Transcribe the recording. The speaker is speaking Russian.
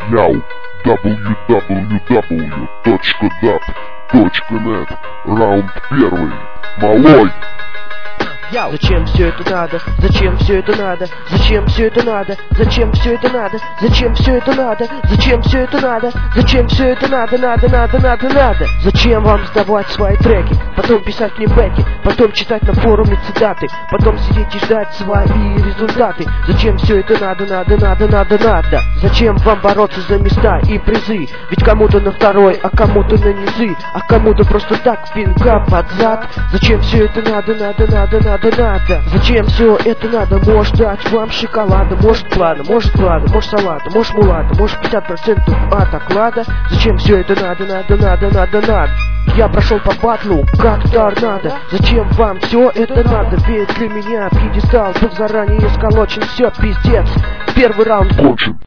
Яу, www.dub.net, раунд первый, малой. Зачем все это надо? Зачем все это надо? Зачем все это надо? Зачем все это надо? Зачем все это надо? Зачем все это надо? Зачем все это надо? Надо. Зачем вам сдавать свои треки? Потом писать мне бэки, потом читать на форуме цитаты, потом сидеть и ждать свои результаты. Зачем все это надо? Надо. Зачем вам бороться за места и призы? Ведь кому-то на второй, а кому-то на низы, а кому-то просто так пинка под зад. Зачем все это надо? Зачем все это надо? Может дать вам шоколада, может плана, может салата, может мулата, может 50% от оклада. Зачем все это надо? Я прошел по батлу, как торнадо. Зачем вам все это надо? Ведь для меня пьедестал был заранее сколочен. Все, пиздец, первый раунд кончен.